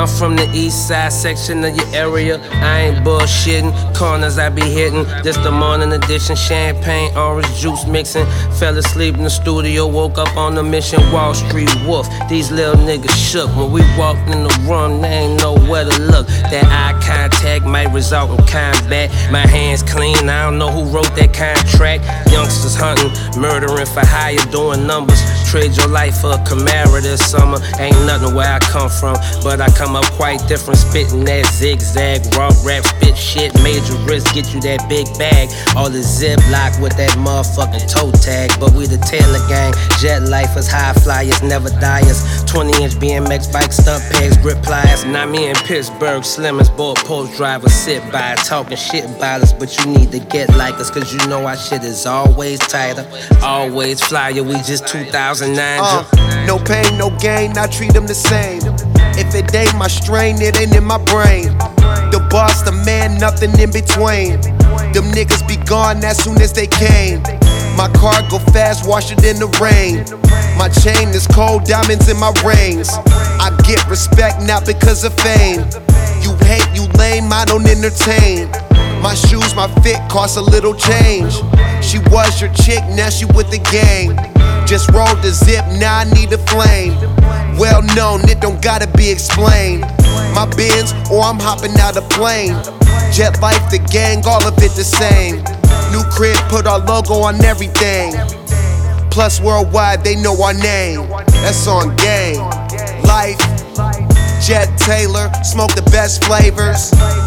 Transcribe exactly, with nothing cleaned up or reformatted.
I'm from the east side section of your area. I ain't bullshitting, corners I be hitting. This the morning edition, champagne, orange juice mixing. Fell asleep in the studio, woke up on the mission. Wall Street Wolf, these little niggas shook. When we walked in the room, they ain't know where to look. That eye contact might result in combat. My hands clean, I don't know who wrote that contract. Youngsters hunting, murdering for hire, doing numbers. Trade your life for a Camaro this summer. Ain't nothing where I come from, but I come up quite different. Spitting that zigzag, raw rap, spit shit. Major risk, get you that big bag. All the ziplock with that motherfucking toe tag. But we the Taylor gang, jet lifers, high flyers, never diers. twenty inch B M X bike, stunt pegs, grip pliers. Now me in Pittsburgh, Slimmers, board post driver, sit by, talking shit about us. But you need to get like us, cause you know our shit is always tighter, always flyer. We just two thousand nine. Uh, no pain, no gain, I treat them the same. If it ain't my strain, it ain't in my brain. The boss, the man, nothing in between. Them niggas be gone as soon as they came. My car go fast, wash it in the rain. My chain is cold, diamonds in my rings. I get respect not because of fame. You hate, you lame, I don't entertain. My shoes, my fit cost a little change. She was your chick, now she with the gang. Just rolled the zip, now I need a flame. Well known, it don't gotta be explained. My Benz, or I'm hopping out a plane. Jet life, the gang, all of it the same. New crib, put our logo on everything. Plus worldwide, they know our name. That's on game. Life, Jet Taylor, smoke the best flavors.